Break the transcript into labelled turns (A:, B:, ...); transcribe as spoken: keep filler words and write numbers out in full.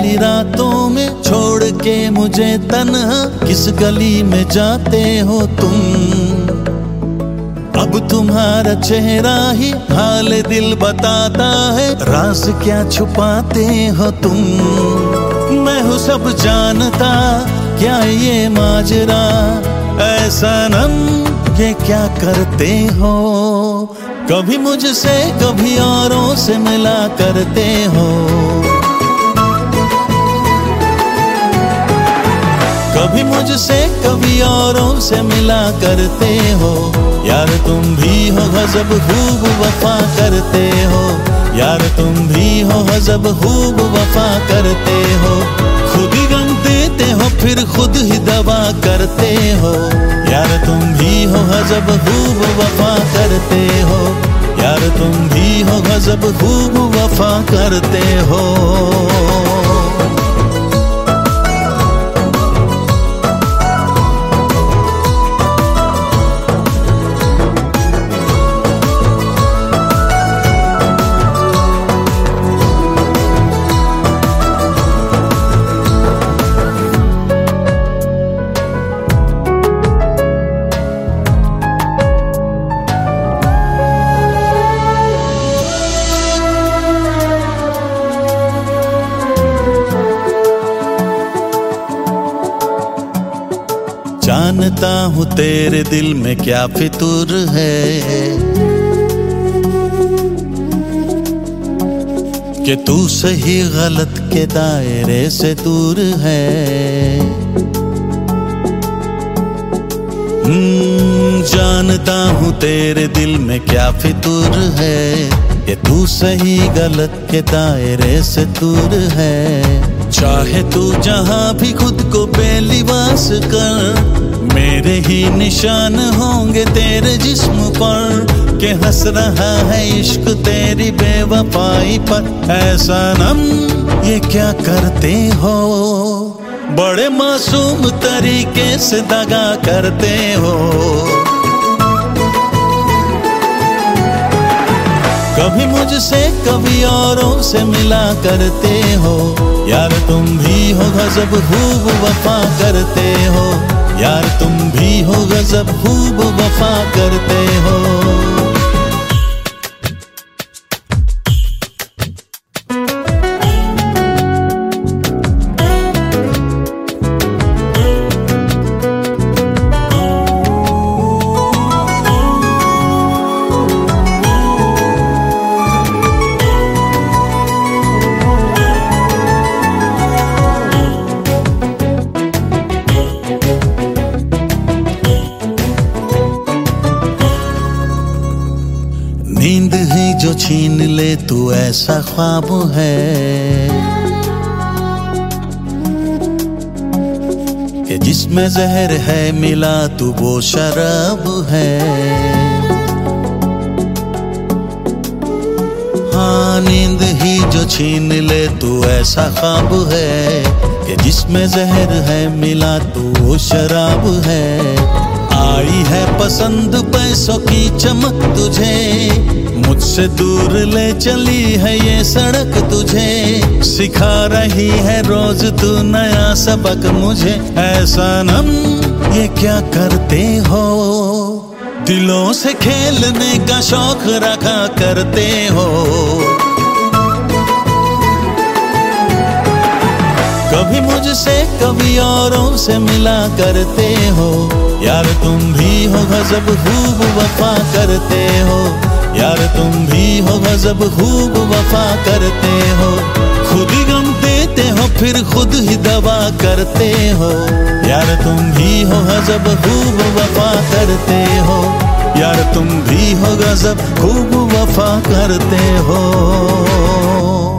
A: अंधेरी रातों में छोड़ के मुझे तन्हा किस गली में जाते हो तुम। अब तुम्हारा चेहरा ही हाल दिल बताता है, राज क्या छुपाते हो तुम। मैं हूँ सब जानता, क्या ये माजरा ऐसा नम ये क्या करते हो। कभी मुझसे कभी औरों से मिला करते हो, कभी मुझसे कभी औरों से मिला करते हो। यार तुम भी हो गजब खूब वफा करते हो, यार तुम भी हो गजब खूब वफा करते हो। खुद ही गम देते हो फिर खुद ही दवा करते हो। यार तुम भी हो गजब खूब वफा करते हो, यार तुम भी हो गजब खूब वफा करते हो। जानता हूँ तेरे दिल में क्या फितूर है, कि तू सही गलत के दायरे से दूर है। जानता हूँ तेरे दिल में क्या फितूर है, कि तू सही गलत के दायरे से दूर है। चाहे तू जहाँ भी खुद को बेलिबास कर, मेरे ही निशान होंगे तेरे जिस्म पर, कि हंस रहा है इश्क तेरी बेवफाई पर। ऐसा नम ये क्या करते हो, बड़े मासूम तरीके से दगा करते हो। कभी मुझसे कभी औरों से मिला करते हो। यार तुम भी हो गजब खूब वफा करते हो, यार तुम भी हो गजब खूब वफा करते हो। नींद ही जो छीन ले तू ऐसा ख्वाब है, कि जिसमें जहर है मिला तू वो शराब है। हाँ नींद ही जो छीन ले तू ऐसा ख्वाब है, कि जिसमें जहर है मिला तू वो शराब है। आई है पसंद पैसों की चमक तुझे, मुझसे दूर ले चली है ये सड़क तुझे। सिखा रही है रोज तू नया सबक मुझे। ऐसा नम ये क्या करते हो, दिलों से खेलने का शौक रखा करते हो। कभी मुझसे कभी औरों से मिला करते हो। यार तुम भी हो गजब खूब वफा करते हो, यार तुम भी हो गजब खूब वफा करते हो। खुद ही गम देते हो फिर खुद ही दवा करते हो। यार तुम भी हो गजब खूब वफा करते हो, यार तुम भी हो गजब खूब वफा करते हो।